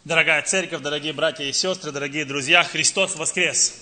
Дорогая церковь, дорогие братья и сестры, дорогие друзья, Христос воскрес!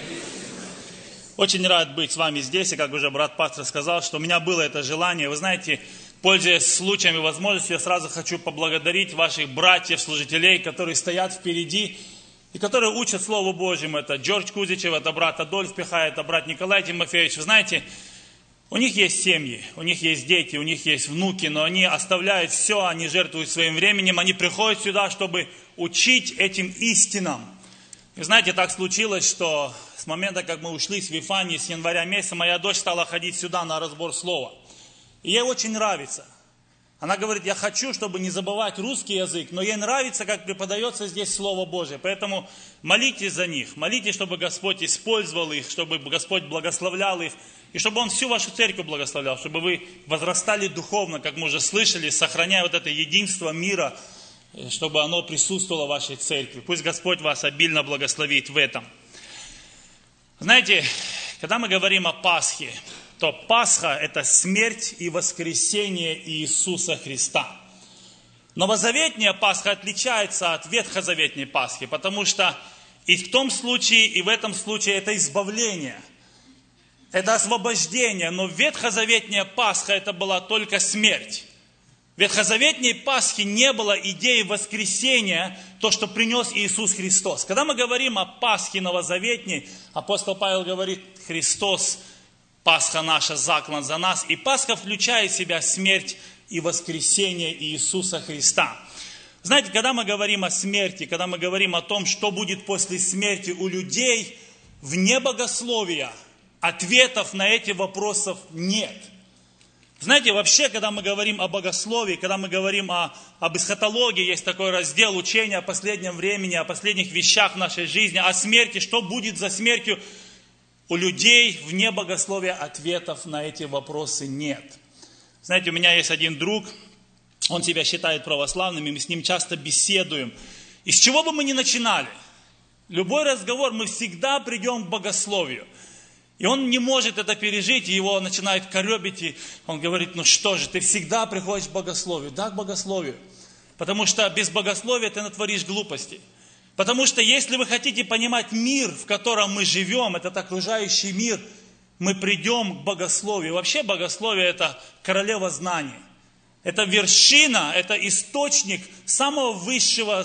Очень рад быть с вами здесь, и как уже брат-пастор сказал, что у меня было это желание. Вы знаете, пользуясь случаем и возможностью, я сразу хочу поблагодарить ваших братьев, служителей, которые стоят впереди и которые учат Слову Божьему. Это Джордж Кузичев, это брат Адольф Пихай, это брат Николай Тимофеевич. Вы знаете, у них есть семьи, у них есть дети, у них есть внуки, но они оставляют все, они жертвуют своим временем, они приходят сюда, чтобы учить этим истинам. И знаете, так случилось, что с момента, как мы ушли с Вифании, с января месяца, моя дочь стала ходить сюда на разбор слова. И ей очень нравится. Она говорит, я хочу, чтобы не забывать русский язык, но ей нравится, как преподается здесь Слово Божие. Поэтому молитесь за них, молитесь, чтобы Господь использовал их, чтобы Господь благословлял их, и чтобы Он всю вашу церковь благословлял, чтобы вы возрастали духовно, как мы уже слышали, сохраняя вот это единство мира, чтобы оно присутствовало в вашей церкви. Пусть Господь вас обильно благословит в этом. Знаете, когда мы говорим о Пасхе, то Пасха – это смерть и воскресение Иисуса Христа. Новозаветняя Пасха отличается от ветхозаветней Пасхи, потому что и в том случае, и в этом случае это избавление, это освобождение, но ветхозаветняя Пасха – это была только смерть. В ветхозаветней Пасхе не было идеи воскресения, то, что принес Иисус Христос. Когда мы говорим о Пасхе новозаветней, апостол Павел говорит, Христос, Пасха наша, заклан за нас. И Пасха включает в себя смерть и воскресение Иисуса Христа. Знаете, когда мы говорим о смерти, когда мы говорим о том, что будет после смерти у людей, вне богословия ответов на эти вопросы нет. Знаете, вообще, когда мы говорим о богословии, когда мы говорим об эсхатологии, есть такой раздел учения о последнем времени, о последних вещах в нашей жизни, о смерти, что будет за смертью, у людей вне богословия ответов на эти вопросы нет. Знаете, у меня есть один друг, он себя считает православным, и мы с ним часто беседуем. И с чего бы мы ни начинали, любой разговор, мы всегда придем к богословию. И он не может это пережить, и его начинает коребить, и он говорит, ну что же, ты всегда приходишь к богословию. Да, к богословию. Потому что без богословия ты натворишь глупости. Потому что если вы хотите понимать мир, в котором мы живем, этот окружающий мир, мы придем к богословию. Вообще богословие – это королева знаний. Это вершина, это источник самого высшего,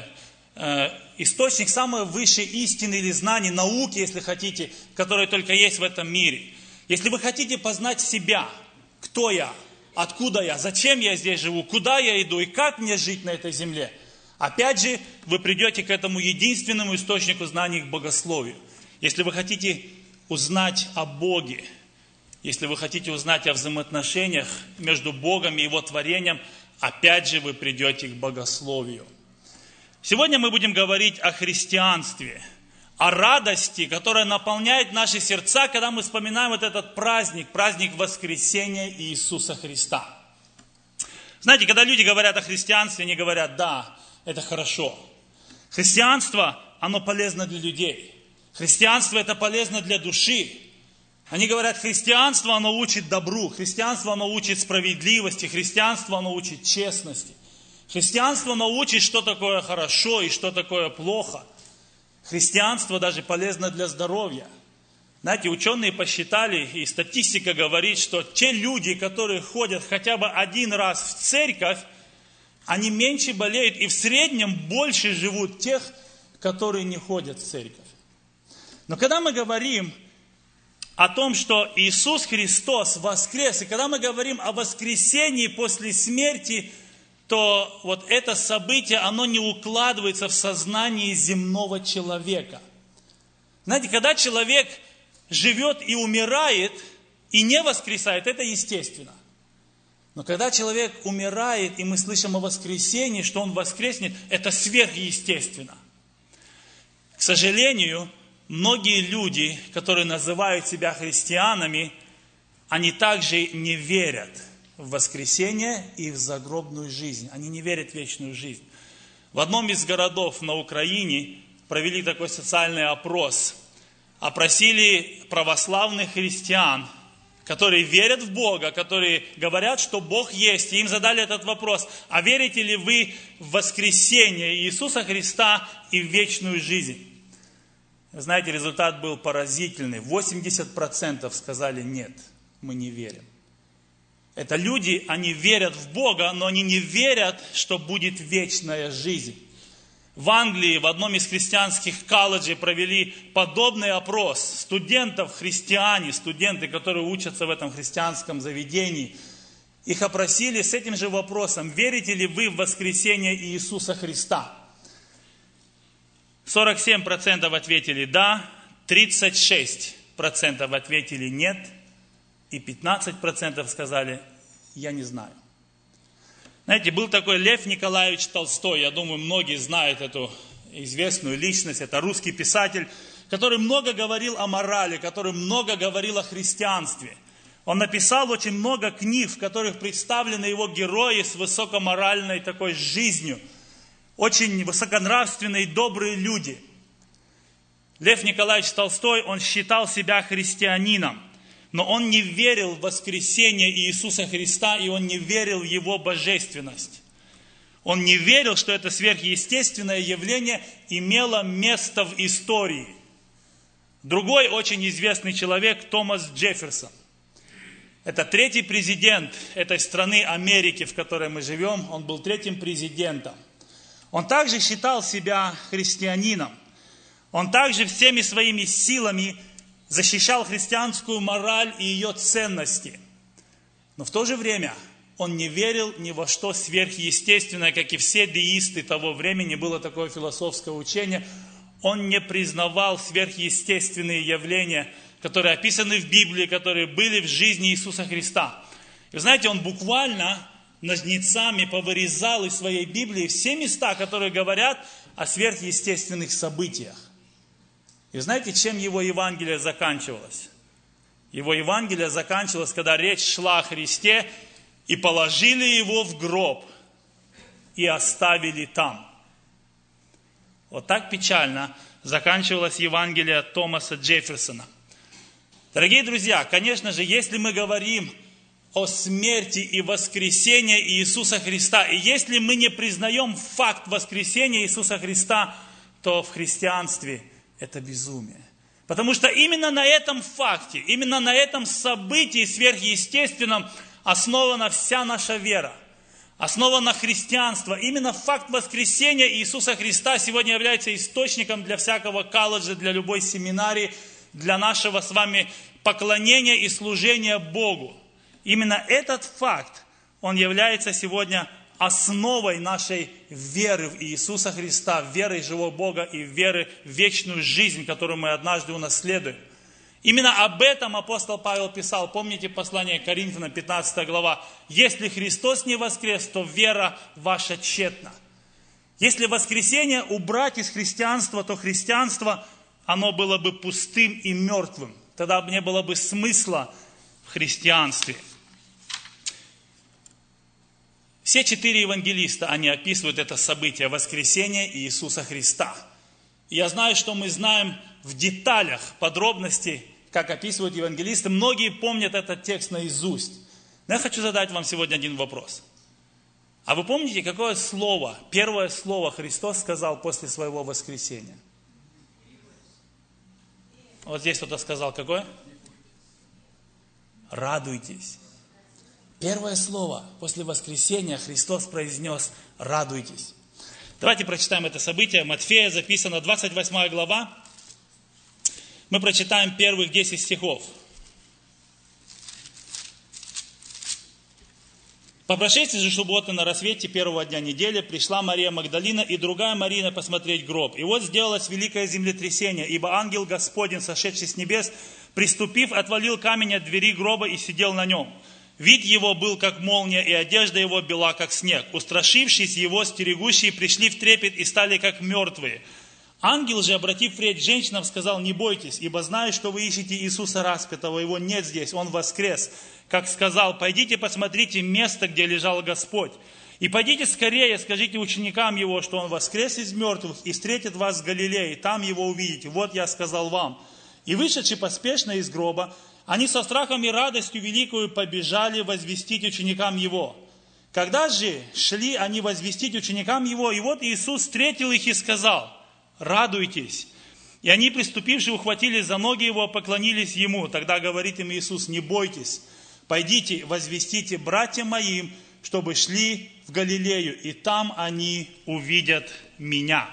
источник самой высшей истины или знаний, науки, если хотите, которые только есть в этом мире. Если вы хотите познать себя, кто я, откуда я, зачем я здесь живу, куда я иду и как мне жить на этой земле, опять же, вы придете к этому единственному источнику знаний, к богословию. Если вы хотите узнать о Боге, если вы хотите узнать о взаимоотношениях между Богом и Его творением, опять же, вы придете к богословию. Сегодня мы будем говорить о христианстве, о радости, которая наполняет наши сердца, когда мы вспоминаем вот этот праздник, праздник воскресения Иисуса Христа. Знаете, когда люди говорят о христианстве, они говорят, да, это хорошо. Христианство, оно полезно для людей. Христианство, это полезно для души. Они говорят, христианство, оно учит добру, христианство, оно учит справедливости, христианство, оно учит честности. Христианство научит, что такое хорошо и что такое плохо. Христианство даже полезно для здоровья. Знаете, ученые посчитали, и статистика говорит, что те люди, которые ходят хотя бы один раз в церковь, они меньше болеют и в среднем больше живут тех, которые не ходят в церковь. Но когда мы говорим о том, что Иисус Христос воскрес, и когда мы говорим о воскресении после смерти, то вот это событие, оно не укладывается в сознание земного человека. Знаете, когда человек живет и умирает, и не воскресает, это естественно. Но когда человек умирает, и мы слышим о воскресении, что он воскреснет, это сверхъестественно. К сожалению, многие люди, которые называют себя христианами, они также не верят в воскресение и в загробную жизнь. Они не верят в вечную жизнь. В одном из городов на Украине провели такой социальный опрос. Опросили православных христиан, которые верят в Бога, которые говорят, что Бог есть. И им задали этот вопрос: а верите ли вы в воскресение Иисуса Христа и в вечную жизнь? Вы знаете, результат был поразительный. 80% сказали: нет, мы не верим. Это люди, они верят в Бога, но они не верят, что будет вечная жизнь. В Англии в одном из христианских колледжей провели подобный опрос. Студентов, христиане, студенты, которые учатся в этом христианском заведении, их опросили с этим же вопросом: верите ли вы в воскресение Иисуса Христа? 47% ответили да, 36% ответили нет, и 15% сказали: я не знаю. Знаете, был такой Лев Николаевич Толстой, я думаю, многие знают эту известную личность, это русский писатель, который много говорил о морали, который много говорил о христианстве. Он написал очень много книг, в которых представлены его герои с высокоморальной такой жизнью, очень высоконравственные, добрые люди. Лев Николаевич Толстой, он считал себя христианином, но он не верил в воскресение Иисуса Христа, и он не верил в Его божественность. Он не верил, что это сверхъестественное явление имело место в истории. Другой очень известный человек, Томас Джефферсон. Это третий президент этой страны Америки, в которой мы живем. Он был третьим президентом. Он также считал себя христианином. Он также всеми своими силами защищал христианскую мораль и ее ценности. Но в то же время он не верил ни во что сверхъестественное, как и все деисты того времени, было такое философское учение. Он не признавал сверхъестественные явления, которые описаны в Библии, которые были в жизни Иисуса Христа. И вы знаете, он буквально ножницами повырезал из своей Библии все места, которые говорят о сверхъестественных событиях. И знаете, чем его Евангелие заканчивалось? Его Евангелие заканчивалось, когда речь шла о Христе, и положили его в гроб, и оставили там. Вот так печально заканчивалось Евангелие Томаса Джефферсона. Дорогие друзья, конечно же, если мы говорим о смерти и воскресении Иисуса Христа, и если мы не признаем факт воскресения Иисуса Христа, то в христианстве это безумие. Потому что именно на этом факте, именно на этом событии сверхъестественном основана вся наша вера. Основано христианство. Именно факт воскресения Иисуса Христа сегодня является источником для всякого колледжа, для любой семинарии, для нашего с вами поклонения и служения Богу. Именно этот факт, он является сегодня основой нашей веры в Иисуса Христа, веры в живого Бога и веры в вечную жизнь, которую мы однажды унаследуем. Именно об этом апостол Павел писал. Помните послание к Коринфянам, 15 глава. «Если Христос не воскрес, то вера ваша тщетна». Если воскресение убрать из христианства, то христианство, оно было бы пустым и мертвым. Тогда не было бы смысла в христианстве. Все 4 евангелиста, они описывают это событие воскресения Иисуса Христа. И я знаю, что мы знаем в деталях, подробностей, как описывают евангелисты. Многие помнят этот текст наизусть. Но я хочу задать вам сегодня один вопрос. А вы помните, какое слово, первое слово Христос сказал после своего воскресения? Вот здесь кто-то сказал, какое? Радуйтесь. Первое слово после воскресения Христос произнес: радуйтесь. Давайте прочитаем это событие. Матфея записано 28 глава. Мы прочитаем первых 10 стихов. По прошествии же субботы на рассвете первого дня недели пришла Мария Магдалина и другая Мария посмотреть гроб. И вот сделалось великое землетрясение, ибо ангел Господень, сошедший с небес, приступив, отвалил камень от двери гроба и сидел на нем. Вид его был, как молния, и одежда его бела, как снег. Устрашившись его, стерегущие пришли в трепет и стали, как мертвые. Ангел же, обратив речь к женщинам, сказал: не бойтесь, ибо знаю, что вы ищете Иисуса распятого, его нет здесь, он воскрес. Как сказал: пойдите посмотрите место, где лежал Господь. И пойдите скорее, скажите ученикам его, что он воскрес из мертвых и встретит вас в Галилее, там его увидите. Вот я сказал вам. И вышедший поспешно из гроба, Они со страхом и радостью великою побежали возвестить ученикам Его. Когда же шли они возвестить ученикам Его, и вот Иисус встретил их и сказал: радуйтесь. И они, приступившие, ухватились за ноги Его, поклонились Ему. Тогда говорит им Иисус: не бойтесь, пойдите, возвестите братьям моим, чтобы шли в Галилею, и там они увидят Меня.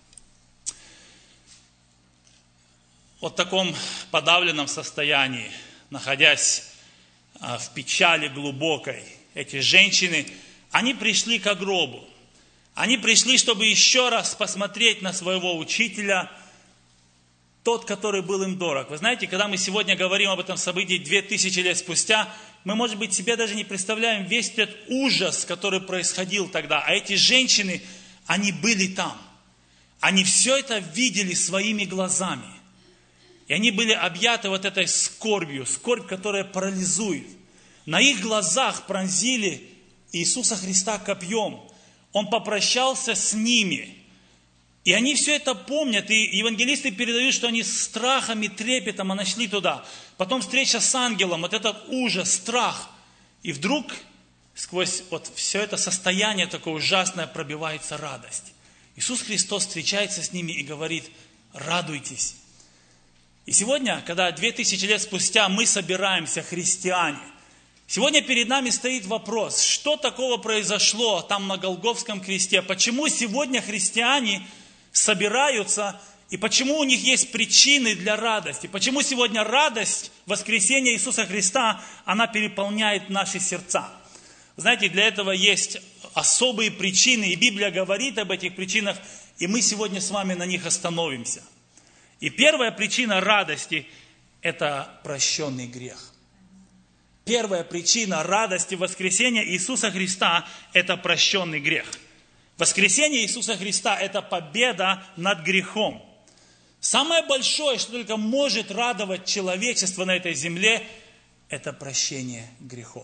Вот в таком подавленном состоянии, находясь в печали глубокой, эти женщины, они пришли к гробу. Они пришли, чтобы еще раз посмотреть на своего учителя, тот, который был им дорог. Вы знаете, когда мы сегодня говорим об этом событии 2000 лет спустя, мы, может быть, себе даже не представляем весь этот ужас, который происходил тогда. А эти женщины, они были там. Они все это видели своими глазами. И они были объяты вот этой скорбью, скорбь, которая парализует. На их глазах пронзили Иисуса Христа копьем. Он попрощался с ними. И они все это помнят. И евангелисты передают, что они с страхом и трепетом шли туда. Потом встреча с ангелом, вот этот ужас, страх. И вдруг сквозь вот все это состояние такое ужасное пробивается радость. Иисус Христос встречается с ними и говорит: радуйтесь. И сегодня, когда 2000 лет спустя мы собираемся, христиане, сегодня перед нами стоит вопрос, что такого произошло там на Голгофском кресте, почему сегодня христиане собираются, и почему у них есть причины для радости, почему сегодня радость воскресения Иисуса Христа, она переполняет наши сердца. Знаете, для этого есть особые причины, и Библия говорит об этих причинах, и мы сегодня с вами на них остановимся. И первая причина радости – это прощенный грех. Первая причина радости воскресения Иисуса Христа – это прощенный грех. Воскресение Иисуса Христа – это победа над грехом. Самое большое, что только может радовать человечество на этой земле – это прощение грехов.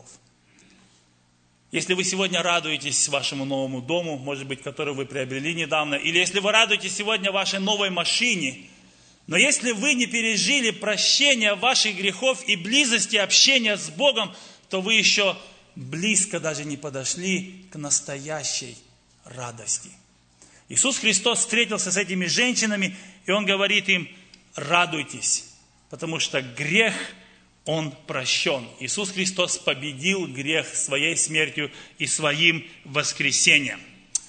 Если вы сегодня радуетесь вашему новому дому, может быть, который вы приобрели недавно, или если вы радуетесь сегодня вашей новой машине, но если вы не пережили прощения ваших грехов и близости общения с Богом, то вы еще близко даже не подошли к настоящей радости. Иисус Христос встретился с этими женщинами, и Он говорит им: радуйтесь, потому что грех, он прощен. Иисус Христос победил грех своей смертью и своим воскресением.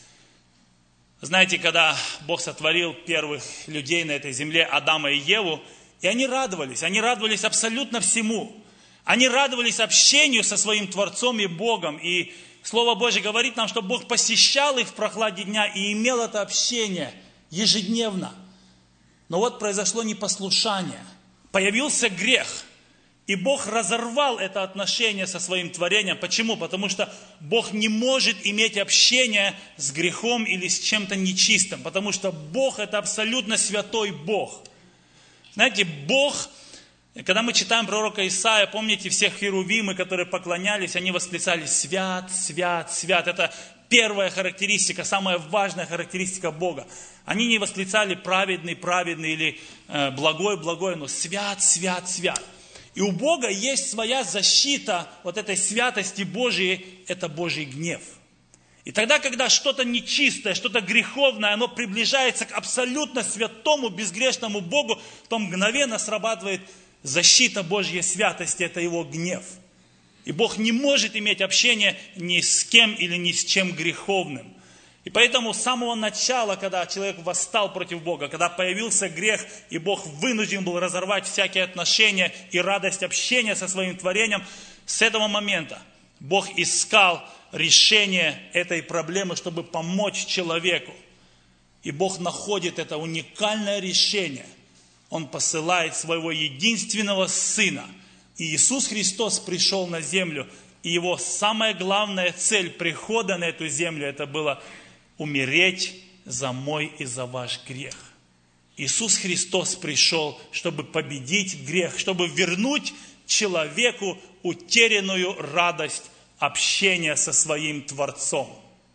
Знаете, когда Бог сотворил первых людей на этой земле, Адама и Еву, и они радовались абсолютно всему. Они радовались общению со своим Творцом и Богом. И Слово Божье говорит нам, что Бог посещал их в прохладе дня и имел это общение ежедневно. Но вот произошло непослушание, появился грех. И Бог разорвал это отношение со своим творением. Почему? Потому что Бог не может иметь общение с грехом или с чем-то нечистым. Потому что Бог – это абсолютно святой Бог. Знаете, Бог, когда мы читаем пророка Исаия, помните, все херувимы, которые поклонялись, они восклицали: «Свят, свят, свят». Это первая характеристика, самая важная характеристика Бога. Они не восклицали праведный, праведный или благой, благой, но свят, свят, свят. И у Бога есть своя защита вот этой святости Божией, это Божий гнев. И тогда, когда что-то нечистое, что-то греховное, оно приближается к абсолютно святому, безгрешному Богу, то мгновенно срабатывает защита Божьей святости, это Его гнев. И Бог не может иметь общение ни с кем или ни с чем греховным. И поэтому с самого начала, когда человек восстал против Бога, когда появился грех, и Бог вынужден был разорвать всякие отношения и радость общения со своим творением, с этого момента Бог искал решение этой проблемы, чтобы помочь человеку. И Бог находит это уникальное решение. Он посылает своего единственного Сына. И Иисус Христос пришел на землю, и Его самая главная цель прихода на эту землю, это было умереть за мой и за ваш грех. Иисус Христос пришел, чтобы победить грех, чтобы вернуть человеку утерянную радость общения со своим Творцом.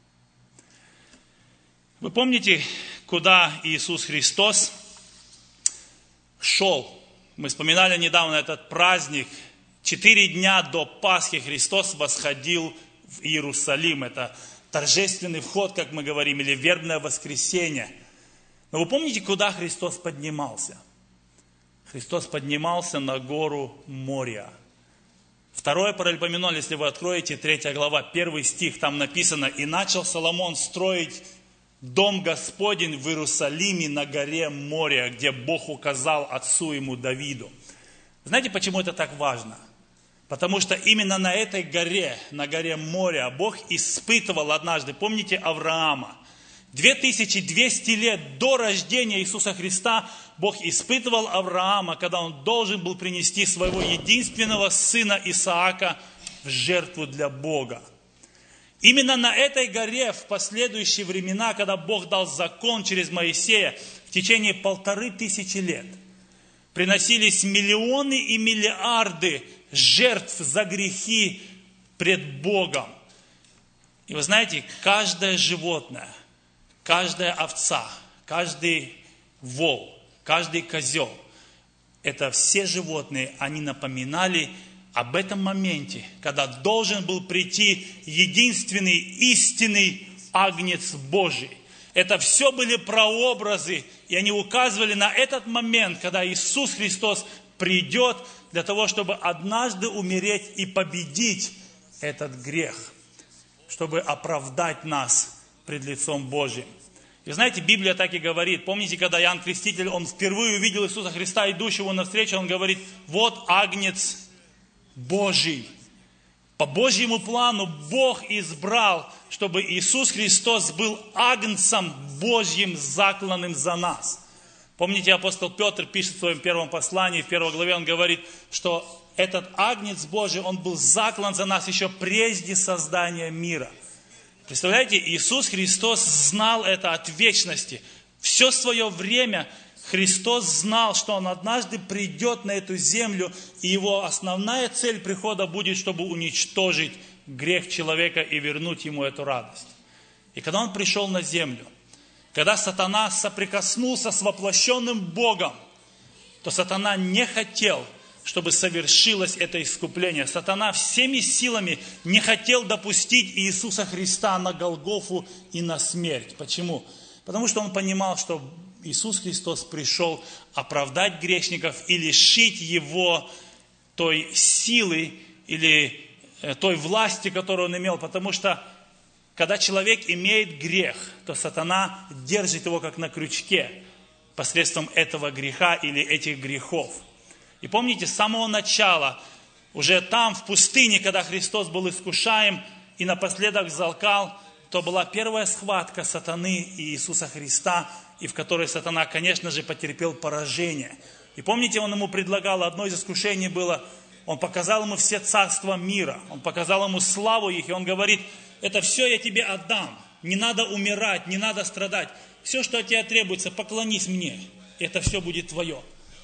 Вы помните, куда Иисус Христос шел, Мы вспоминали недавно этот праздник. 4 дня до Пасхи Христос восходил в Иерусалим. Это торжественный вход, как мы говорим, или вербное воскресенье. Но вы помните, куда Христос поднимался? Христос поднимался на гору Мория. Второе Паралипоменон, если вы откроете, 3 глава, 1 стих, там написано: «И начал Соломон строить дом Господень в Иерусалиме на горе Мория, где Бог указал отцу ему Давиду». Знаете, почему это так важно? Потому что именно на этой горе, на горе Мория, Бог испытывал однажды, помните, Авраама. 2200 лет до рождения Иисуса Христа Бог испытывал Авраама, когда он должен был принести своего единственного сына Исаака в жертву для Бога. Именно на этой горе в последующие времена, когда Бог дал закон через Моисея, в течение 1500 лет приносились миллионы и миллиарды жертв за грехи пред Богом. И вы знаете, каждое животное, каждая овца, каждый вол, каждый козел, это все животные, они напоминали об этом моменте, когда должен был прийти единственный истинный Агнец Божий. Это все были прообразы, и они указывали на этот момент, когда Иисус Христос придет для того, чтобы однажды умереть и победить этот грех, чтобы оправдать нас пред лицом Божьим. И знаете, Библия так и говорит. Помните, когда Иоанн Креститель, он впервые увидел Иисуса Христа, идущего навстречу, он говорит: вот Агнец Божий. По Божьему плану Бог избрал, чтобы Иисус Христос был Агнцем Божьим, закланным за нас. Помните, апостол Петр пишет в своем первом послании, в 1 главе, он говорит, что этот Агнец Божий, он был заклан за нас еще прежде создания мира. Представляете, Иисус Христос знал это от вечности. Все свое время Христос знал, что Он однажды придет на эту землю, и Его основная цель прихода будет, чтобы уничтожить грех человека и вернуть ему эту радость. И когда Он пришел на землю, когда сатана соприкоснулся с воплощенным Богом, то сатана не хотел, чтобы совершилось это искупление. Сатана всеми силами не хотел допустить Иисуса Христа на Голгофу и на смерть. Почему? Потому что он понимал, что Иисус Христос пришел оправдать грешников и лишить его той силы или той власти, которую он имел. Потому что когда человек имеет грех, то сатана держит его как на крючке посредством этого греха или этих грехов. И помните, с самого начала, уже там, в пустыне, когда Христос был искушаем и напоследок взалкал, то была первая схватка сатаны и Иисуса Христа, и в которой сатана, конечно же, потерпел поражение. И помните, он ему предлагал, одно из искушений было, он показал ему все царства мира, он показал ему славу их, и он говорит: это все я тебе отдам, не надо умирать, не надо страдать, все, что от тебя требуется, поклонись мне, и это все будет твое.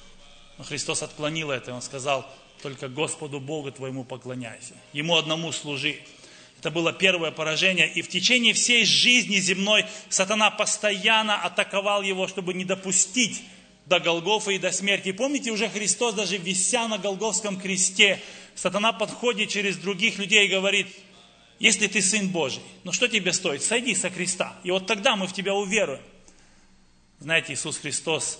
Но Христос отклонил это, и Он сказал: только Господу Богу твоему поклоняйся, Ему одному служи. Это было первое поражение, и в течение всей жизни земной сатана постоянно атаковал его, чтобы не допустить до Голгофы и до смерти. И помните, уже Христос, даже вися на Голгофском кресте, сатана подходит через других людей и говорит: если ты Сын Божий, ну что тебе стоит? Сойди со креста, и вот тогда мы в тебя уверуем. Знаете, Иисус Христос,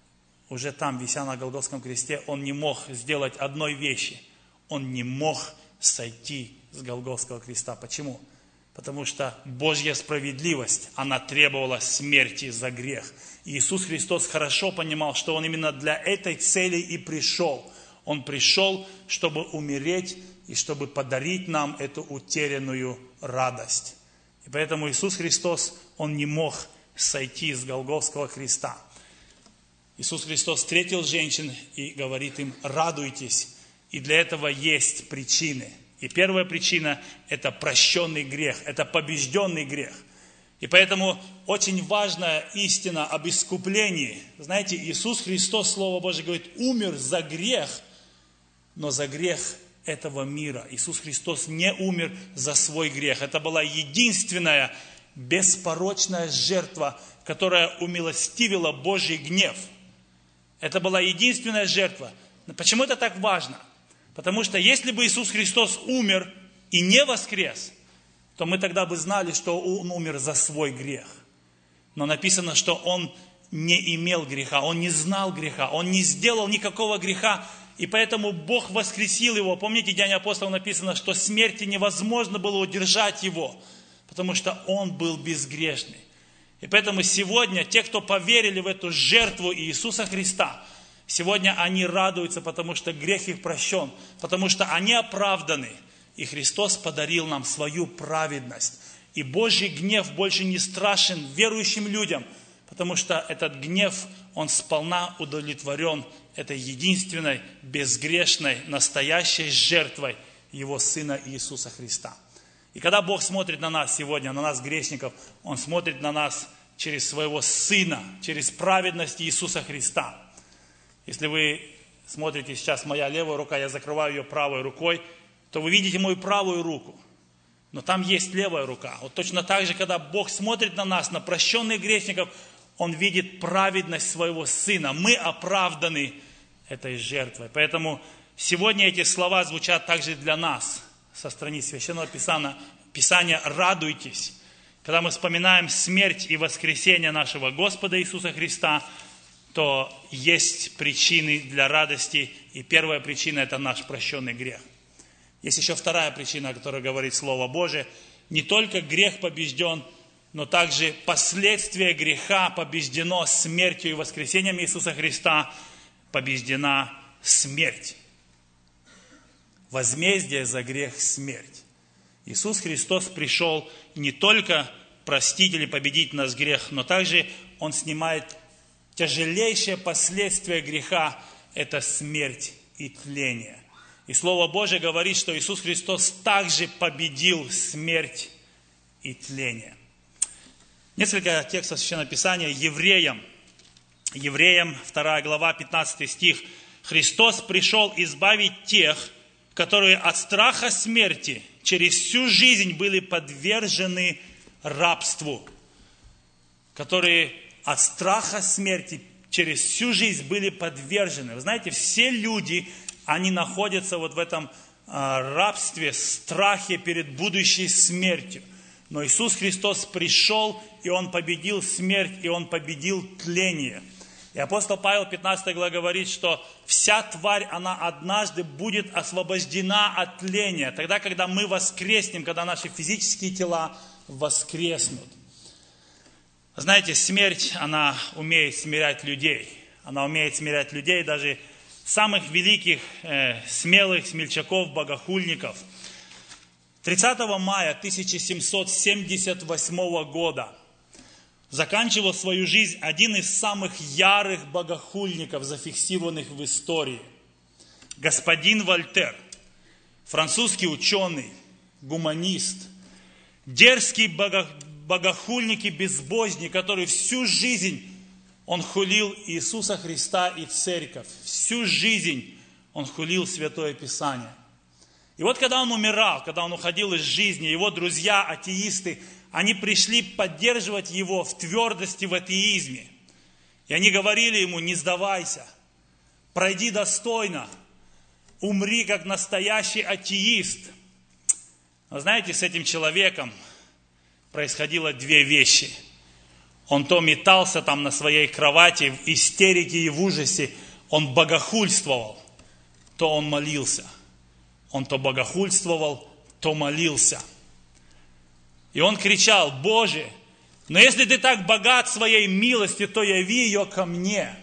уже там, вися на Голгофском кресте, Он не мог сделать одной вещи. Он не мог сойти с Голгофского креста. Почему? Потому что Божья справедливость, она требовала смерти за грех. И Иисус Христос хорошо понимал, что Он именно для этой цели и пришел. Он пришел, чтобы умереть и чтобы подарить нам эту утерянную радость. И поэтому Иисус Христос, Он не мог сойти с Голгофского креста. Иисус Христос встретил женщин и говорит им: радуйтесь. И для этого есть причины. И первая причина – это прощенный грех, это побежденный грех. И поэтому очень важная истина об искуплении. Знаете, Иисус Христос, Слово Божие говорит, умер за грех, но за грех этого мира. Иисус Христос не умер за свой грех. Это была единственная беспорочная жертва, которая умилостивила Божий гнев. Это была единственная жертва. Почему это так важно? Потому что если бы Иисус Христос умер и не воскрес, то мы тогда бы знали, что Он умер за свой грех. Но написано, что Он не имел греха, Он не знал греха, Он не сделал никакого греха, и поэтому Бог воскресил Его. Помните, в Деяниях апостолов написано, что смерти невозможно было удержать Его, потому что Он был безгрешный. И поэтому сегодня те, кто поверили в эту жертву Иисуса Христа, сегодня они радуются, потому что грех их прощен, потому что они оправданы. И Христос подарил нам свою праведность. И Божий гнев больше не страшен верующим людям, потому что этот гнев, он сполна удовлетворен этой единственной, безгрешной, настоящей жертвой Его Сына Иисуса Христа. И когда Бог смотрит на нас сегодня, на нас грешников, Он смотрит на нас через Своего Сына, через праведность Иисуса Христа. Если вы смотрите сейчас, моя левая рука, я закрываю ее правой рукой, то вы видите мою правую руку. Но там есть левая рука. Вот точно так же, когда Бог смотрит на нас, на прощенных грешников, Он видит праведность Своего Сына. Мы оправданы этой жертвой. Поэтому сегодня эти слова звучат также для нас со страниц Священного Писания. Радуйтесь. Когда мы вспоминаем смерть и воскресение нашего Господа Иисуса Христа, то есть причины для радости. И первая причина – это наш прощенный грех. Есть еще вторая причина, о которой говорит Слово Божие. Не только грех побежден, но также последствия греха побеждено смертью и воскресением Иисуса Христа. Побеждена смерть. Возмездие за грех – смерть. Иисус Христос пришел не только простить или победить нас грех, но также Он снимает тяжелейшее последствие греха – это смерть и тление. И Слово Божие говорит, что Иисус Христос также победил смерть и тление. Несколько текстов Священного Писания. Евреям, 2 глава, 15 стих. Христос пришел избавить тех, которые от страха смерти через всю жизнь были подвержены рабству. Которые от страха смерти через всю жизнь были подвержены. Вы знаете, все люди, они находятся вот в этом рабстве, страхе перед будущей смертью. Но Иисус Христос пришел, и Он победил смерть, и Он победил тление. И апостол Павел, 15 глава, говорит, что вся тварь, она однажды будет освобождена от тления. Тогда, когда мы воскреснем, когда наши физические тела воскреснут. Знаете, смерть, она умеет смирять людей. Она умеет смирять людей, даже самых великих, смелых смельчаков, богохульников. 30 мая 1778 года заканчивал свою жизнь один из самых ярых богохульников, зафиксированных в истории. Господин Вольтер, французский ученый, гуманист, дерзкий богохульник и безбожник, который всю жизнь он хулил Иисуса Христа и Церковь. Всю жизнь он хулил Святое Писание. И вот когда он умирал, когда он уходил из жизни, его друзья, атеисты, они пришли поддерживать его в твердости в атеизме. И они говорили ему: не сдавайся, пройди достойно, умри как настоящий атеист. Но знаете, с этим человеком происходило две вещи. Он то метался там на своей кровати в истерике и в ужасе, он богохульствовал, то он молился. Он то богохульствовал, то молился. И он кричал: Боже, но если ты так богат своей милостью, то яви ее ко мне.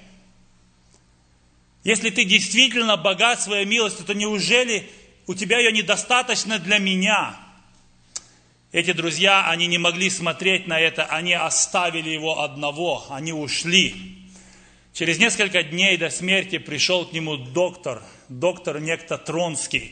Если ты действительно богат своей милостью, то неужели у тебя ее недостаточно для меня? Эти друзья, они не могли смотреть на это, они оставили его одного, они ушли. Через несколько дней до смерти пришел к нему доктор некто Тронский.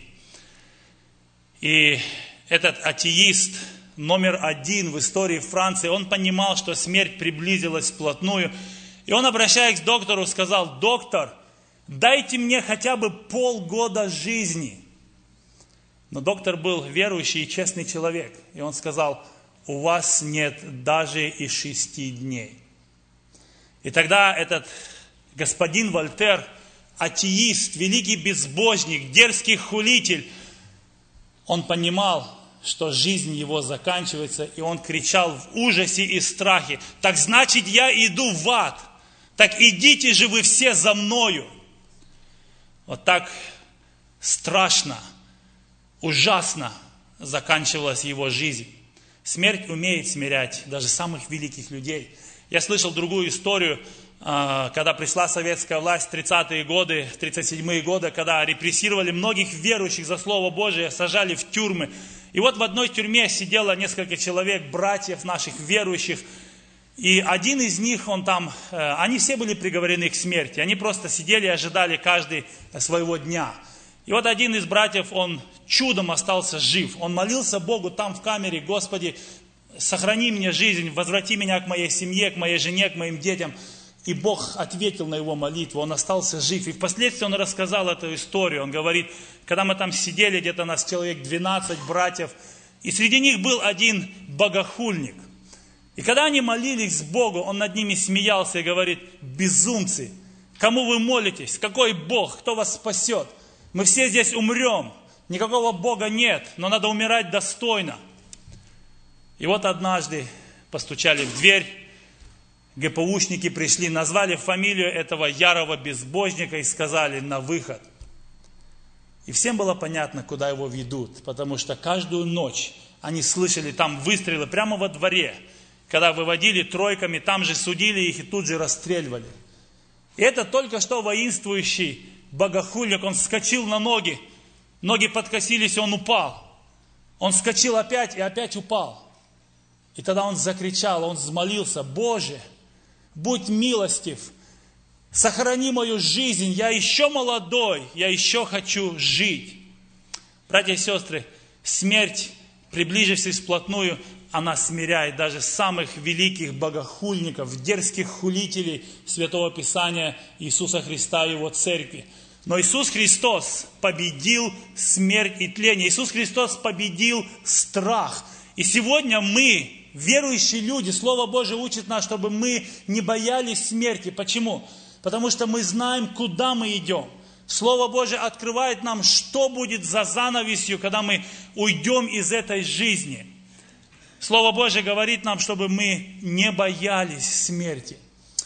И этот атеист, номер один в истории Франции, он понимал, что смерть приблизилась вплотную. И он, обращаясь к доктору, сказал: доктор, дайте мне хотя бы полгода жизни. Но доктор был верующий и честный человек. И он сказал: у вас нет даже и 6 дней. И тогда этот господин Вольтер, атеист, великий безбожник, дерзкий хулитель, он понимал, что жизнь его заканчивается, и он кричал в ужасе и страхе: «Так значит, я иду в ад! Так идите же вы все за мною!» Вот так страшно, ужасно заканчивалась его жизнь. Смерть умеет смирять даже самых великих людей. Я слышал другую историю, когда пришла советская власть в 30-е годы, в 37-е годы, когда репрессировали многих верующих за Слово Божие, сажали в тюрьмы. И вот в одной тюрьме сидело несколько человек, братьев наших верующих, и один из них, они все были приговорены к смерти, они просто сидели и ожидали каждый своего дня. И вот один из братьев, он чудом остался жив, он молился Богу там в камере: «Господи, сохрани мне жизнь, возврати меня к моей семье, к моей жене, к моим детям». И Бог ответил на его молитву, он остался жив. И впоследствии он рассказал эту историю. Он говорит, когда мы там сидели, где-то нас человек 12 братьев, и среди них был один богохульник. И когда они молились Богу, он над ними смеялся и говорит: «Безумцы, кому вы молитесь? Какой Бог? Кто вас спасет? Мы все здесь умрем, никакого Бога нет, но надо умирать достойно». И вот однажды постучали в дверь, ГПУшники пришли, назвали фамилию этого ярого безбожника и сказали: «На выход». И всем было понятно, куда его ведут, потому что каждую ночь они слышали там выстрелы прямо во дворе, когда выводили тройками, там же судили их и тут же расстреливали. И это только что воинствующий богохульник, он вскочил на ноги, ноги подкосились, и он упал. Он вскочил опять и опять упал. И тогда он закричал, он взмолился: «Боже, будь милостив, сохрани мою жизнь, я еще молодой, я еще хочу жить». Братья и сестры, смерть, приближившись вплотную, она смиряет даже самых великих богохульников, дерзких хулителей Святого Писания Иисуса Христа и Его Церкви. Но Иисус Христос победил смерть и тление. Иисус Христос победил страх. И сегодня мы, верующие люди, Слово Божие учит нас, чтобы мы не боялись смерти. Почему? Потому что мы знаем, куда мы идем. Слово Божие открывает нам, что будет за занавесью, когда мы уйдем из этой жизни. Слово Божие говорит нам, чтобы мы не боялись смерти.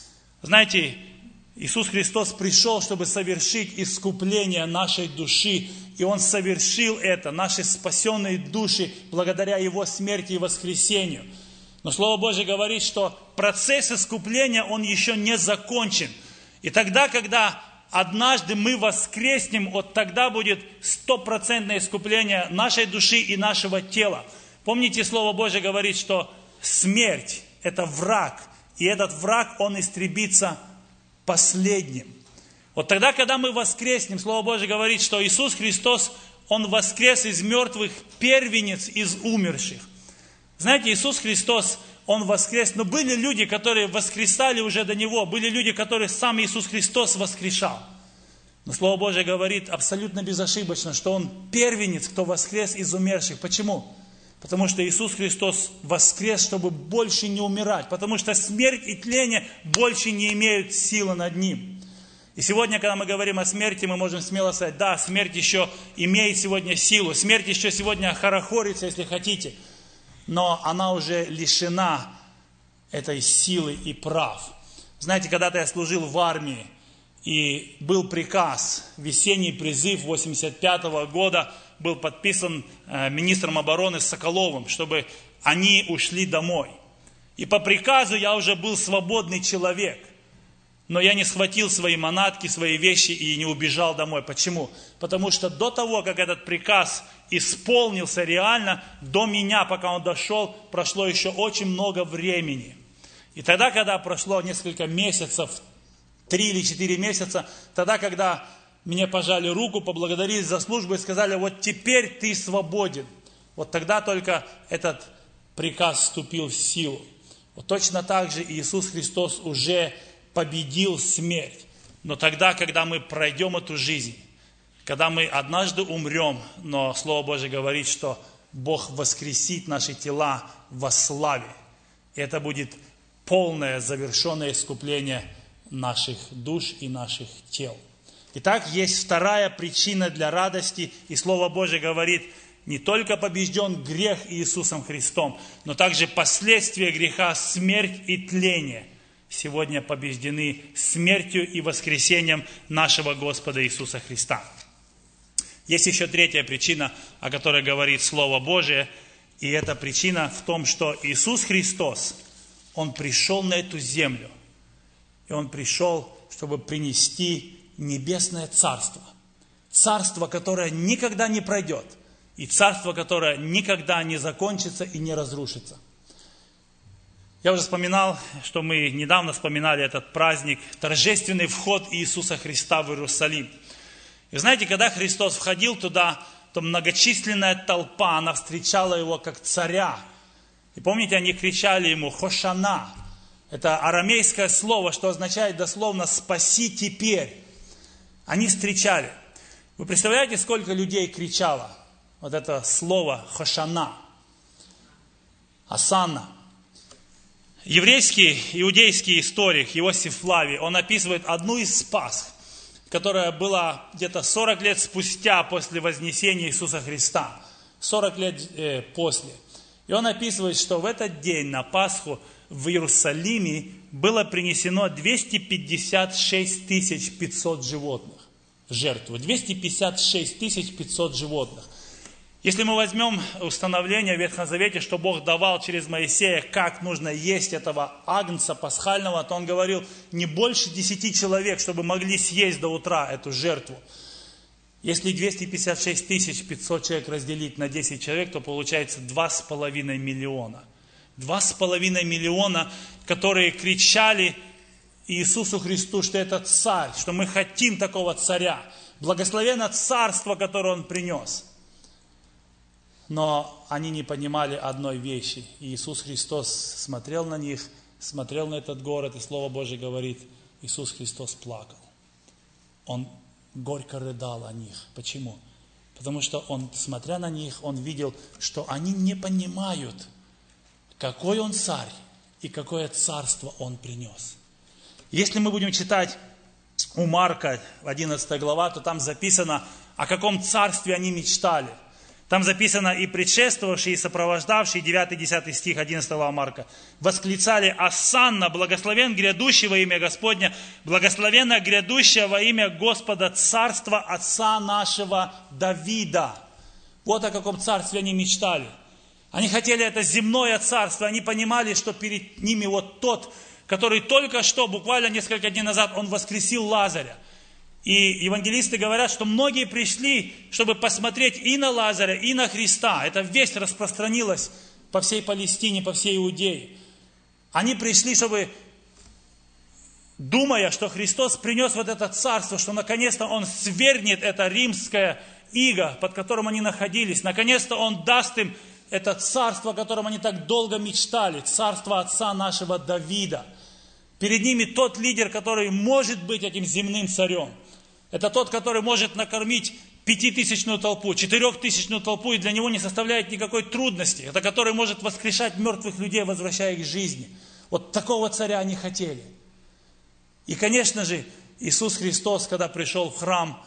Знаете, Иисус Христос пришел, чтобы совершить искупление нашей души. И Он совершил это, наши спасенные души, благодаря Его смерти и воскресению. Но Слово Божие говорит, что процесс искупления, он еще не закончен. И тогда, когда однажды мы воскреснем, вот тогда будет 100% искупление нашей души и нашего тела. Помните, Слово Божие говорит, что смерть – это враг. И этот враг, он истребится последним. Вот тогда, когда мы воскреснем, Слово Божие говорит, что Иисус Христос, Он воскрес из мертвых, первенец из умерших. Знаете, Иисус Христос, Он воскрес, но были люди, которые воскресали уже до Него, были люди, которые сам Иисус Христос воскрешал. Но Слово Божие говорит абсолютно безошибочно, что Он первенец, кто воскрес из умерших. Почему? Потому что Иисус Христос воскрес, чтобы больше не умирать. Потому что смерть и тление больше не имеют силы над Ним. И сегодня, когда мы говорим о смерти, мы можем смело сказать: да, смерть еще имеет сегодня силу. Смерть еще сегодня хорохорится, если хотите. Но она уже лишена этой силы и прав. Знаете, когда-то я служил в армии, и был приказ, весенний призыв 1985 года, был подписан министром обороны Соколовым, чтобы они ушли домой. И по приказу я уже был свободный человек. Но я не схватил свои манатки, свои вещи и не убежал домой. Почему? Потому что до того, как этот приказ исполнился реально, до меня, пока он дошел, прошло еще очень много времени. И тогда, когда прошло несколько месяцев, 3 или 4 месяца, тогда, когда мне пожали руку, поблагодарили за службу и сказали: вот теперь ты свободен. Вот тогда только этот приказ вступил в силу. Вот точно так же Иисус Христос уже победил смерть. Но тогда, когда мы пройдем эту жизнь, когда мы однажды умрем, но Слово Божие говорит, что Бог воскресит наши тела во славе. И это будет полное завершенное искупление наших душ и наших тел. Итак, есть вторая причина для радости, и Слово Божие говорит, не только побежден грех Иисусом Христом, но также последствия греха, смерть и тление сегодня побеждены смертью и воскресением нашего Господа Иисуса Христа. Есть еще третья причина, о которой говорит Слово Божие, и эта причина в том, что Иисус Христос, Он пришел на эту землю, и Он пришел, чтобы принести небесное царство. Царство, которое никогда не пройдет, и царство, которое никогда не закончится и не разрушится. Я уже вспоминал, что мы недавно вспоминали этот праздник, торжественный вход Иисуса Христа в Иерусалим. И знаете, когда Христос входил туда, то многочисленная толпа, она встречала Его как царя. И помните, они кричали Ему «Хошана». Это арамейское слово, что означает дословно «спаси теперь». Они встречали. Вы представляете, сколько людей кричало вот это слово «Хошана», «Асанна». Еврейский, иудейский историк Иосиф Флавий, он описывает одну из Пасх, которая была где-то 40 лет спустя после вознесения Иисуса Христа. 40 лет после. И он описывает, что в этот день на Пасху в Иерусалиме было принесено 256 500 животных в жертву. 256 500 животных. Если мы возьмем установление в Ветхом Завете, что Бог давал через Моисея, как нужно есть этого агнца пасхального, то Он говорил, не больше 10 человек, чтобы могли съесть до утра эту жертву. Если 256 500 человек разделить на 10 человек, то получается 2,5 миллиона. 2,5 миллиона, которые кричали Иисусу Христу, что это царь, что мы хотим такого царя. Благословенно царство, которое Он принес. Но они не понимали одной вещи. И Иисус Христос смотрел на них, смотрел на этот город, и Слово Божие говорит, Иисус Христос плакал. Он горько рыдал о них. Почему? Потому что Он, смотря на них, Он видел, что они не понимают, какой Он царь и какое царство Он принес. Если мы будем читать у Марка 11 глава, то там записано, о каком царстве они мечтали. Там записано, и предшествовавшие, и сопровождавшие, 9-10 стих 11 глава Марка, восклицали «Осанна, благословен грядущий во имя Господня, благословенно грядущее во имя Господа царства отца нашего Давида». Вот о каком царстве они мечтали. Они хотели это земное царство, они понимали, что перед ними вот тот, который только что, буквально несколько дней назад, он воскресил Лазаря. И евангелисты говорят, что многие пришли, чтобы посмотреть и на Лазаря, и на Христа. Эта весть распространилась по всей Палестине, по всей Иудее. Они пришли, чтобы, думая, что Христос принес вот это царство, что наконец-то Он свергнет это римское иго, под которым они находились. Наконец-то Он даст им это царство, о котором они так долго мечтали, царство отца нашего Давида. Перед ними тот лидер, который может быть этим земным царем. Это тот, который может накормить 5000-ную толпу, 4000-ную толпу, и для него не составляет никакой трудности. Это который может воскрешать мертвых людей, возвращая их к жизни. Вот такого царя они хотели. И, конечно же, Иисус Христос, когда пришел в храм,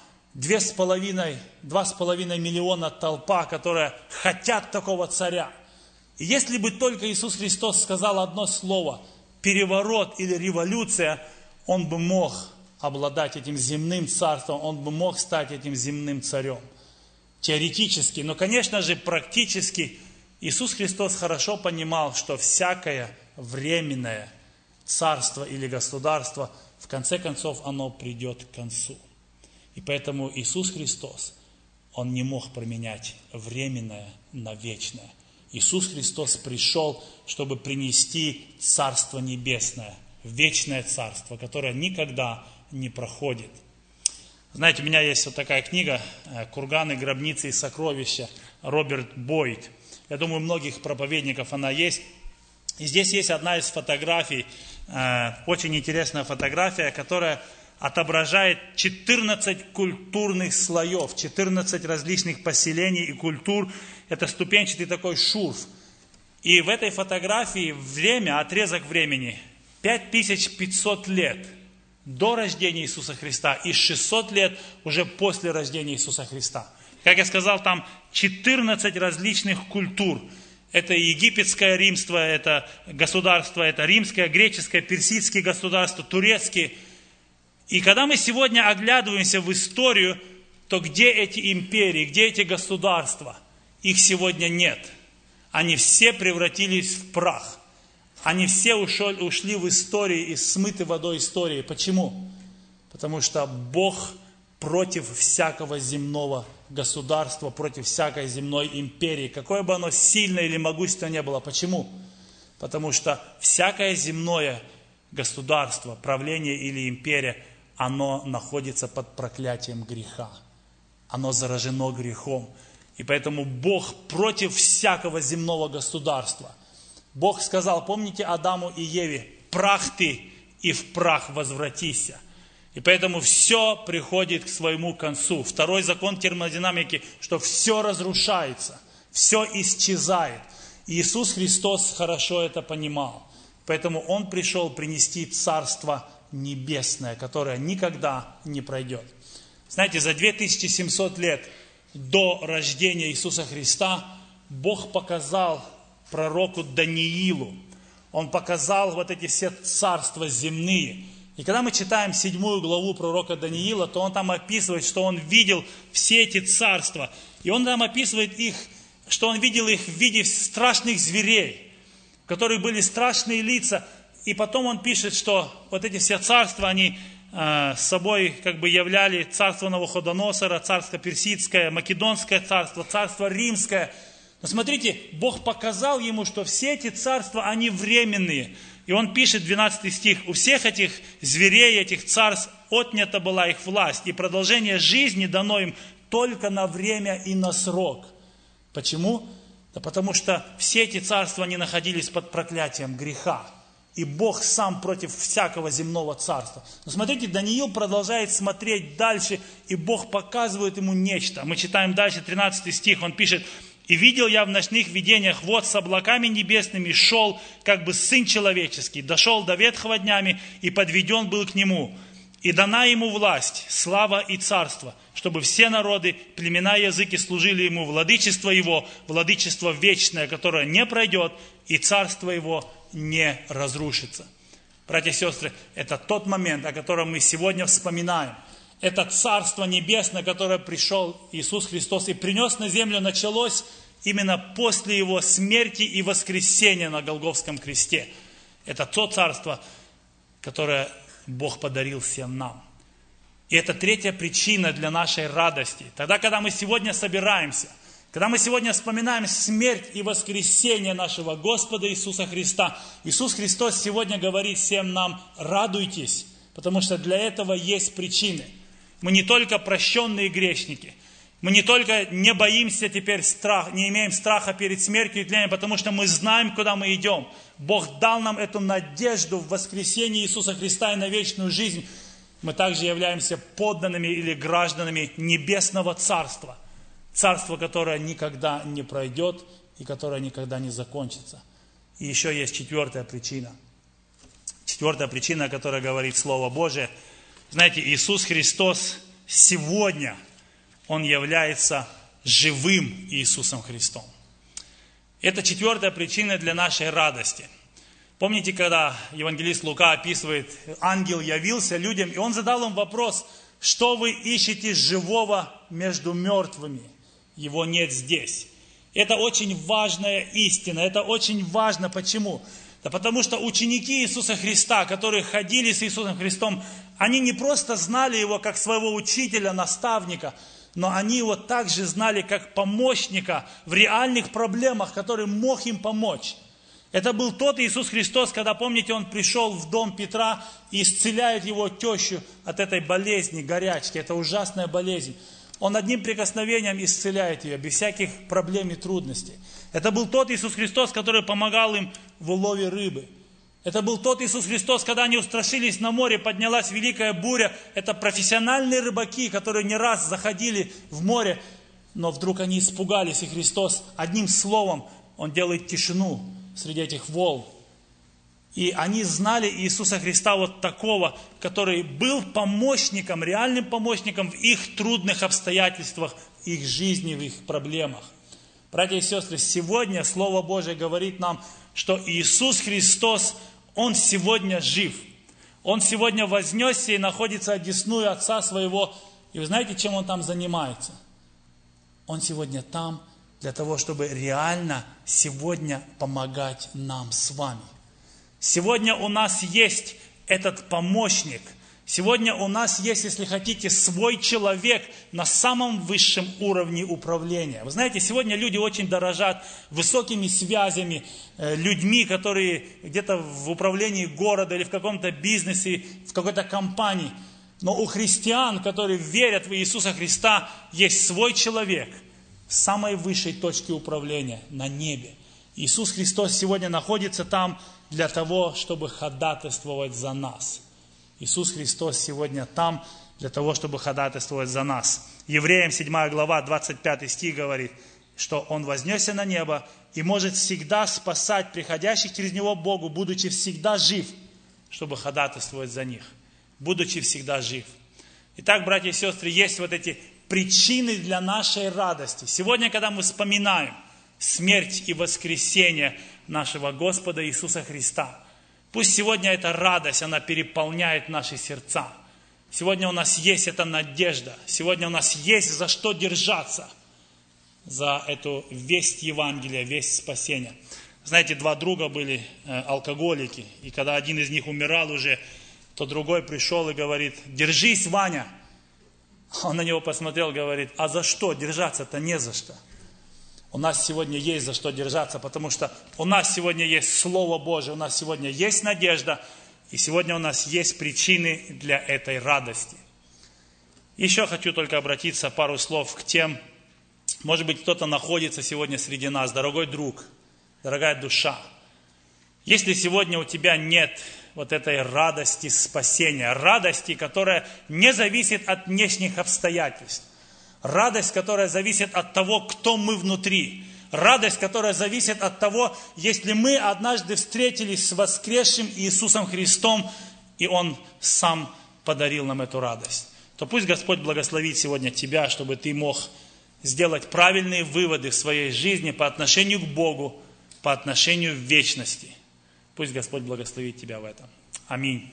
2,5 миллиона толпа, которые хотят такого царя. И если бы только Иисус Христос сказал одно слово, переворот или революция, Он бы мог обладать этим земным царством, Он бы мог стать этим земным царем. Теоретически, но, конечно же, практически Иисус Христос хорошо понимал, что всякое временное царство или государство, в конце концов, оно придет к концу. И поэтому Иисус Христос, Он не мог променять временное на вечное. Иисус Христос пришел, чтобы принести Царство Небесное, вечное Царство, которое никогда не проходит. Знаете, у меня есть вот такая книга «Курганы, гробницы и сокровища» Роберт Бойд. Я думаю, у многих проповедников она есть. И здесь есть одна из фотографий, очень интересная фотография, которая отображает 14 культурных слоев, 14 различных поселений и культур. Это ступенчатый такой шурф. И в этой фотографии время, отрезок времени 5500 лет. до рождения Иисуса Христа и 600 лет уже после рождения Иисуса Христа. Как я сказал, там 14 различных культур. Это египетское римство, это государство, это римское, греческое, персидские государства, турецкие. И когда мы сегодня оглядываемся в историю, то где эти империи, где эти государства? Их сегодня нет. Они все превратились в прах. Они все ушли в историю и смыты водой истории. Почему? Потому что Бог против всякого земного государства, против всякой земной империи, какое бы оно сильное или могущественное не было. Почему? Потому что всякое земное государство, правление или империя, оно находится под проклятием греха. Оно заражено грехом. И поэтому Бог против всякого земного государства. Бог сказал, помните Адаму и Еве, прах ты и в прах возвратися. И поэтому все приходит к своему концу. Второй закон термодинамики, что все разрушается, все исчезает. И Иисус Христос хорошо это понимал. Поэтому Он пришел принести Царство Небесное, которое никогда не пройдет. Знаете, за 2700 лет до рождения Иисуса Христа Бог показал пророку Даниилу. Он показал вот эти все царства земные. И когда мы читаем 7 главу пророка Даниила, то он там описывает, что он видел все эти царства. И он там описывает их, что он видел их в виде страшных зверей, у которых были страшные лица. И потом он пишет, что вот эти все царства, они собой как бы являли царство Навуходоносора, царство Персидское, Македонское царство, царство Римское. Но смотрите, Бог показал ему, что все эти царства, они временные. И он пишет, 12 стих, у всех этих зверей, этих царств отнята была их власть, и продолжение жизни дано им только на время и на срок. Почему? Да потому что все эти царства, они находились под проклятием греха. И Бог сам против всякого земного царства. Но смотрите, Даниил продолжает смотреть дальше, и Бог показывает ему нечто. Мы читаем дальше, 13 стих, он пишет, «И видел я в ночных видениях, вот с облаками небесными шел, как бы Сын Человеческий, дошел до ветхого днями, и подведен был к Нему. И дана Ему власть, слава и царство, чтобы все народы, племена и языки служили Ему, владычество Его, владычество вечное, которое не пройдет, и царство Его не разрушится». Братья и сестры, это тот момент, о котором мы сегодня вспоминаем. Это Царство Небесное, которое пришел Иисус Христос и принес на землю, началось именно после Его смерти и воскресения на Голгофском кресте. Это то Царство, которое Бог подарил всем нам. И это третья причина для нашей радости. Тогда, когда мы сегодня собираемся, когда мы сегодня вспоминаем смерть и воскресение нашего Господа Иисуса Христа, Иисус Христос сегодня говорит всем нам, радуйтесь, потому что для этого есть причины. Мы не только прощенные грешники, мы не только не боимся теперь не имеем страха перед смертью и тлением, потому что мы знаем, куда мы идем. Бог дал нам эту надежду в воскресении Иисуса Христа и на вечную жизнь. Мы также являемся подданными или гражданами Небесного Царства. Царство, которое никогда не пройдет и которое никогда не закончится. И еще есть четвертая причина. Четвертая причина, о которой говорит Слово Божие. Знаете, Иисус Христос сегодня, Он является живым Иисусом Христом. Это четвертая причина для нашей радости. Помните, когда евангелист Лука описывает, ангел явился людям, и он задал им вопрос, что вы ищете живого между мертвыми? Его нет здесь. Это очень важная истина, это очень важно. Почему? Да потому что ученики Иисуса Христа, которые ходили с Иисусом Христом, они не просто знали Его как своего учителя, наставника, но они Его также знали как помощника в реальных проблемах, который мог им помочь. Это был тот Иисус Христос, когда, помните, Он пришел в дом Петра и исцеляет его тещу от этой болезни, горячки. Это ужасная болезнь. Он одним прикосновением исцеляет ее, без всяких проблем и трудностей. Это был тот Иисус Христос, который помогал им в улове рыбы. Это был тот Иисус Христос, когда они устрашились на море, поднялась великая буря. Это профессиональные рыбаки, которые не раз заходили в море, но вдруг они испугались, и Христос одним словом, Он делает тишину среди этих волн. И они знали Иисуса Христа вот такого, который был помощником, реальным помощником в их трудных обстоятельствах, в их жизни, в их проблемах. Братья и сестры, сегодня Слово Божие говорит нам, что Иисус Христос, Он сегодня жив. Он сегодня вознесся и находится одесную Отца Своего. И вы знаете, чем Он там занимается? Он сегодня там для того, чтобы реально сегодня помогать нам с вами. Сегодня у нас есть этот помощник. Сегодня у нас есть, если хотите, свой человек на самом высшем уровне управления. Вы знаете, сегодня люди очень дорожат высокими связями, людьми, которые где-то в управлении города или в каком-то бизнесе, в какой-то компании. Но у христиан, которые верят в Иисуса Христа, есть свой человек в самой высшей точке управления, на небе. Иисус Христос сегодня находится там для того, чтобы ходатайствовать за нас. Иисус Христос сегодня там для того, чтобы ходатайствовать за нас. Евреям 7 глава, 25 стих говорит, что Он вознесся на небо и может всегда спасать приходящих через Него Богу, будучи всегда жив, чтобы ходатайствовать за них. Будучи всегда жив. Итак, братья и сестры, есть вот эти причины для нашей радости. Сегодня, когда мы вспоминаем смерть и воскресение нашего Господа Иисуса Христа, пусть сегодня эта радость, она переполняет наши сердца. Сегодня у нас есть эта надежда. Сегодня у нас есть за что держаться. За эту весть Евангелия, весть спасения. Знаете, 2 друга были алкоголики. И когда один из них умирал уже, то другой пришел и говорит: держись, Ваня. Он на него посмотрел и говорит: а за что? Держаться-то не за что. У нас сегодня есть за что держаться, потому что у нас сегодня есть Слово Божие, у нас сегодня есть надежда, и сегодня у нас есть причины для этой радости. Еще хочу только обратиться пару слов к тем, может быть, кто-то находится сегодня среди нас, дорогой друг, дорогая душа. Если сегодня у тебя нет вот этой радости спасения, радости, которая не зависит от внешних обстоятельств, радость, которая зависит от того, кто мы внутри. Радость, которая зависит от того, если мы однажды встретились с воскресшим Иисусом Христом, и Он сам подарил нам эту радость. То пусть Господь благословит сегодня тебя, чтобы ты мог сделать правильные выводы в своей жизни по отношению к Богу, по отношению к вечности. Пусть Господь благословит тебя в этом. Аминь.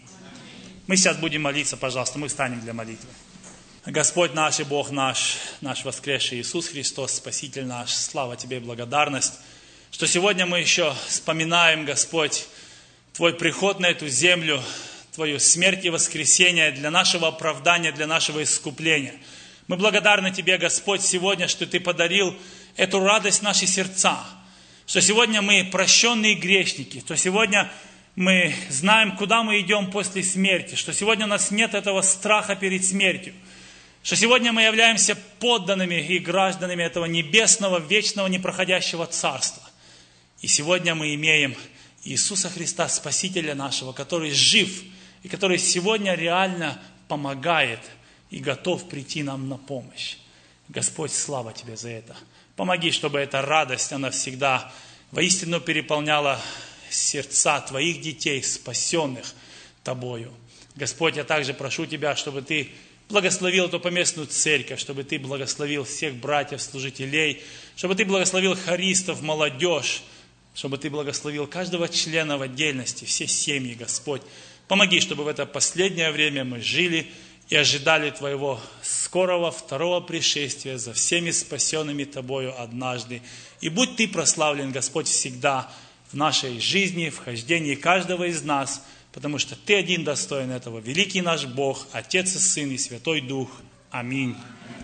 Мы сейчас будем молиться, пожалуйста, мы встанем для молитвы. Господь наш и Бог наш, наш воскресший Иисус Христос, Спаситель наш, слава Тебе и благодарность, что сегодня мы еще вспоминаем, Господь, Твой приход на эту землю, Твою смерть и воскресение для нашего оправдания, для нашего искупления. Мы благодарны Тебе, Господь, сегодня, что Ты подарил эту радость в наши сердца, что сегодня мы прощенные грешники, что сегодня мы знаем, куда мы идем после смерти, что сегодня у нас нет этого страха перед смертью, что сегодня мы являемся подданными и гражданами этого небесного, вечного, непроходящего царства. И сегодня мы имеем Иисуса Христа, Спасителя нашего, который жив и который сегодня реально помогает и готов прийти нам на помощь. Господь, слава Тебе за это. Помоги, чтобы эта радость, она всегда воистину переполняла сердца Твоих детей, спасенных Тобою. Господь, я также прошу Тебя, чтобы Ты благословил эту поместную церковь, чтобы Ты благословил всех братьев, служителей, чтобы Ты благословил хористов, молодежь, чтобы Ты благословил каждого члена в отдельности, все семьи, Господь. Помоги, чтобы в это последнее время мы жили и ожидали Твоего скорого второго пришествия за всеми спасенными Тобою однажды. И будь Ты прославлен, Господь, всегда в нашей жизни, в хождении каждого из нас, потому что Ты один достоин этого. Великий наш Бог, Отец и Сын и Святой Дух. Аминь.